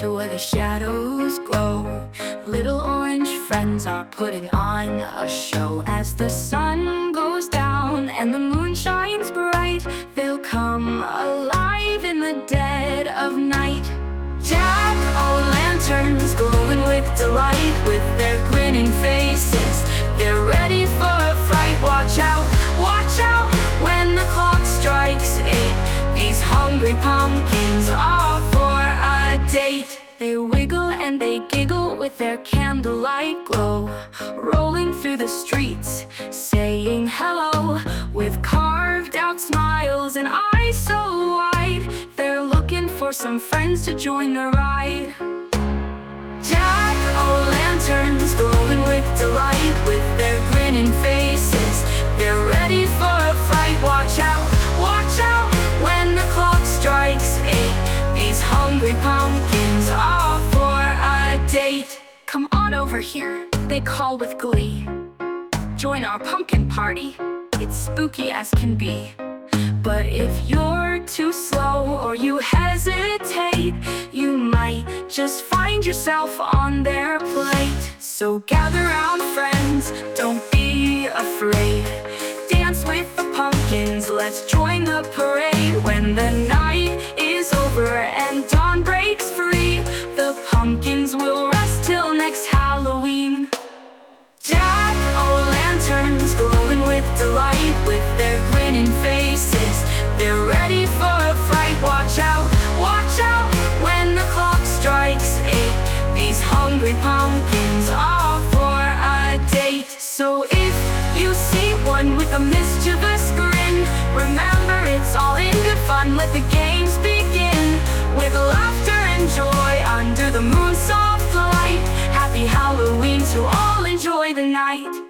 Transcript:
adventure where the shadows glow. Little orange friends are putting on a show. As the sun goes down and the moon shines bright, they'll come alive in the dead of night. Jack-o'-lanterns glowing with delight, with their grinning faces, they're ready for a fright. Watch out when the clock strikes 8. These hungry pumpkins are for a date. They wiggle and they giggle with their candlelight glow, rolling through the streets, saying hello, with carved out smiles and eyes so wide. They're looking for some friends to join the ride. Jack-o'-lanterns glowing with delight, with their grinning faces, they're ready for a fright. Watch out when the clock strikes 8. These hungry pumpkins are for a date. Come on over here, they call with glee. Join our pumpkin party, it's spooky as can be. But if you're too slow or you hesitate, you might just find yourself on their plate. So gather round, friends, don't be afraid. Dance with the pumpkins, let's join the parade. When the night is over and dawn breaks free, the pumpkins will rest till next Halloween. Jack-o'-lanterns glowing with delight, with their grinning faces, they're ready for a fright. Watch out when the clock strikes 8. These hungry pumpkins are for a date. So if you see one with a mischievous grin, remember it's all in good fun. Let the games begin, with laughter and joy under the moon's soft light. Happy Halloween to all, enjoy the night.